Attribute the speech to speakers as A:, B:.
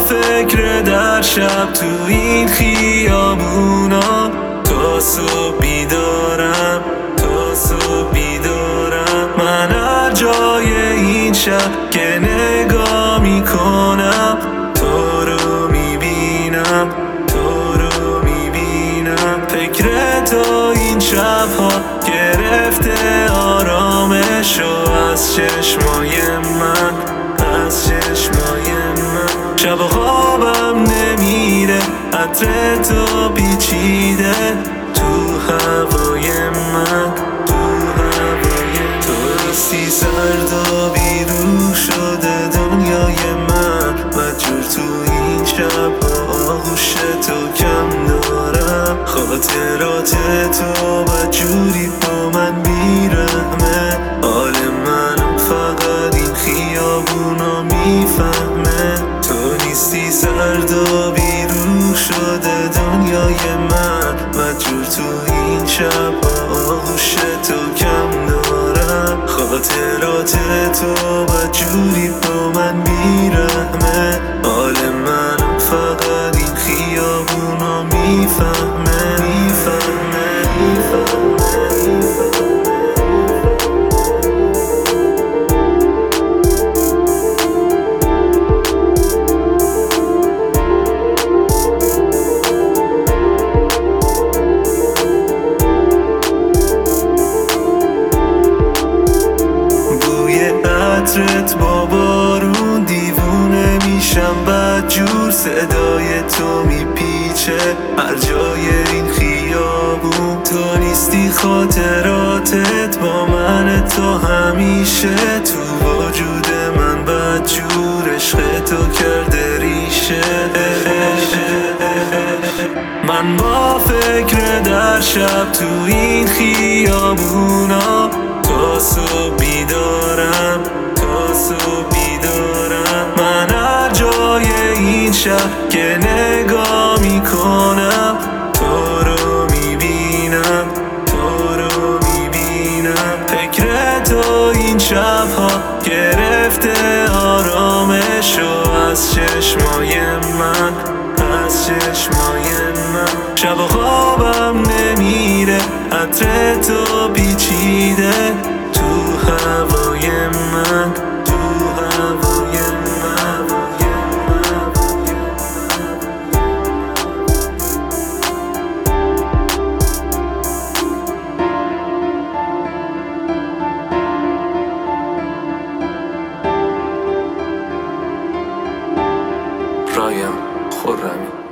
A: فکر در شب تو این خیابونا، تا صبح بیدارم، تا صبح بیدارم. من هر جای این شب که نگاه میکنم تو رو میبینم، تو رو میبینم. فکر تو این شبها گرفته آرامشو از چشمای من، از چشمای من. شب خوابم نمیره، عطر تو پیچیده تو هوای من، تو هوای تو. نیستی سرد و بیرو شده دنیای من، مجبور تو این شب آغوش تو کم دارم. خاطرات تو بدجوری با من بیرحمه، حال منم فقط این خیابونا میفهمه. تو نیستی سرد و بیرو شده دنیای من، مجبور تو این شب آغوش تو کم دارم. خاطرات تو بدجوری با من بیرحمه، حال منم فقط این خیابونا میفهمه، میفهمه، میفهمه. عطرت با بارون دیوونه میشم بدجور، صدای تو میپیچه هر جای این خیابون. تو نیستی خاطراتت با من، تو همیشه تو وجود من بدجور. عشق تو کرده ریشه، من با فکر در شب تو این خیابونا، تا صبح بیدارم، تا صبح بیدارم. من هر جای این شب که نگاه میکنم تو رو میبینم، تو رو میبینم. فکر تو این شبها گرفته آرامشو از چشمای من، از چشمای من. شب خوابم نمیره، عطر تو پیچیده تو هوای من، تو هوای من. رایم خرمی.